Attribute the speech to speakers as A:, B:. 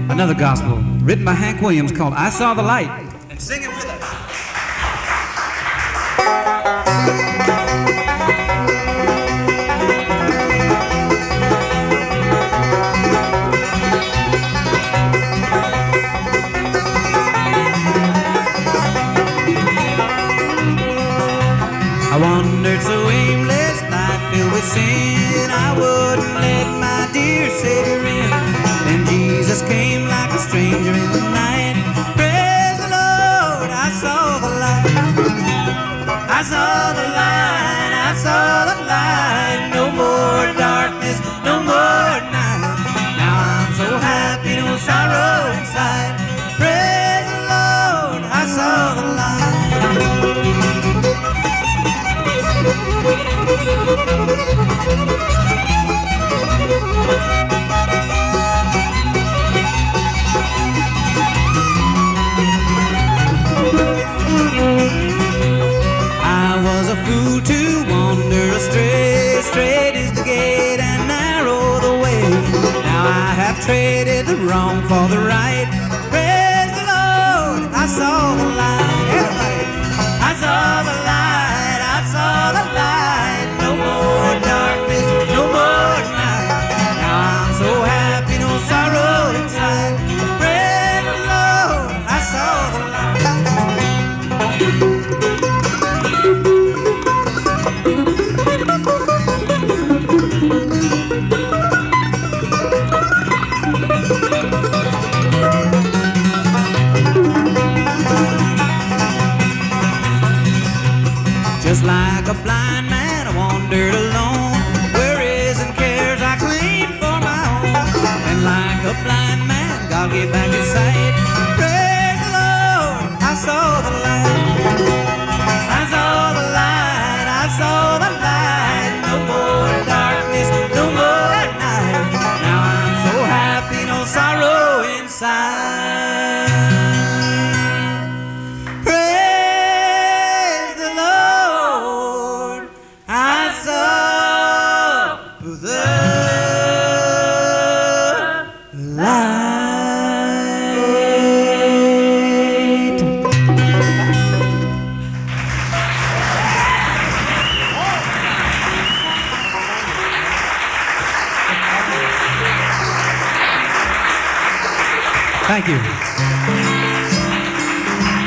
A: another gospel written by Hank Williams called I Saw the Light. And sing it with us. I wandered so aimless, life filled with sin, I wouldn't let my dear Savior in. Then Jesus came like a stranger in the night. Praise the Lord, I saw the light. I saw the light, I saw the light. No more darkness, no more night. Now I'm so happy, no sorrow inside. Praise the Lord, I saw the light. I was a fool to wander astray. Straight is the gate and narrow the way. Now I have traded the wrong for the right. Praise the Lord, I saw the light. Everybody, I saw the light, I saw the light. No more darkness, no more night. Now I'm so happy, no sorrow inside. Praise the Lord, I saw the light. Just like a blind man, I wandered alone. Worries and cares I claimed for my own. And like a blind man, God gave back his sight. Praise the Lord, I saw the light. I saw the light, I saw the light. No more darkness, no more night. Now I'm so happy, no sorrow inside. Praise the Lord, I saw the light. Thank you.